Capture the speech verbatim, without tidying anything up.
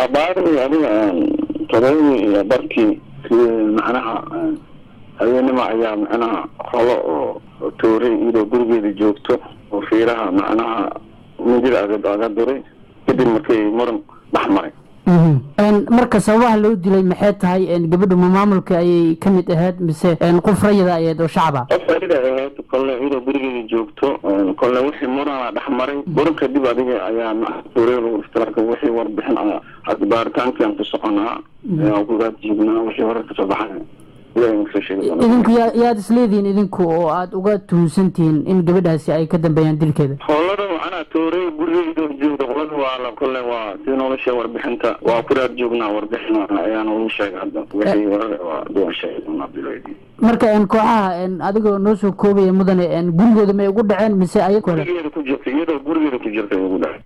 أباري أنا ترى بركي في معناها هذين ما أيام أنا خلاص توري إذا قرقي الجوكتو وفيرها معناها مدير أجد أجدري كده مركي مرن بحمري. إن مركز سواها لو دليل محيط هاي إن قبل ما معملك أي كمية أهد مثل إن قفرية ذا أيد وشعبها. قفرية أهد كل إذا قرقي الجوكتو كل وحي مرن بحمري مرن كده بعدين أيام توري واشتراك وحي ورد بحنا أكبر كان كان في السقناء أو قرات جبنا وحي ورد صباحا. idinku yaad isleediin idinku oo aad uga tuhunsantihiin in gabadhaasi ay ka dambeeyaan dilkeeda howlada waxaan tooray gurigeeda joogda qolada waa la kulay waa si nolosha warbixinta waa ku raad joognaa warbixina ayaan u sheegay hadda wixii warar waa doon sheegay biloodii marka in kooxaha in adigoo noo soo koobaya mudane in gurigooda may ugu dhaceen mise ayaga gurigeeda ku jirtay iyadoo gurigeeda ku jirtay ugu dhacay